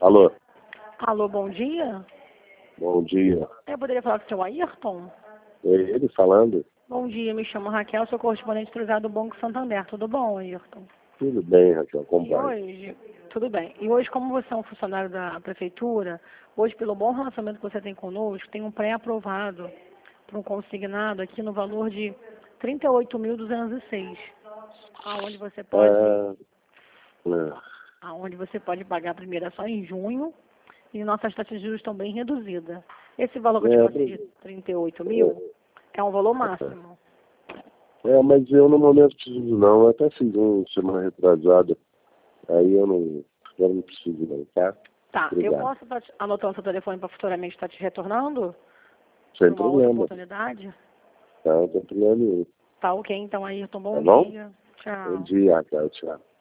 Alô, Alô, bom dia. bom dia. Eu poderia falar com o seu Ayrton? É ele falando? Bom dia, me chamo Raquel, sou correspondente autorizado do Banco Santander. Tudo bom, Ayrton? Tudo bem, Raquel, como E vai? hoje, tudo bem. E hoje, como você é um funcionário da prefeitura, hoje, pelo bom relacionamento que você tem conosco, tem um pré-aprovado para um consignado aqui no valor de 38.206, aonde você pode, Ah, ah, aonde você pode pagar a primeira só em junho e nossas taxas de juros estão bem reduzidas. Esse valor que eu te passei de 38 mil é um valor máximo. mas eu no momento preciso não, eu até fiz semana retrasada, aí agora não preciso não, tá? Tá, eu Obrigado. posso estar anotando seu telefone para futuramente estar te retornando? Sem Por uma outra problema, oportunidade? tá? Não tem problema nenhum, Tá ok, então, Ayrton, tá bom bom? dia. Bom Tchau. dia, Raquel, tchau.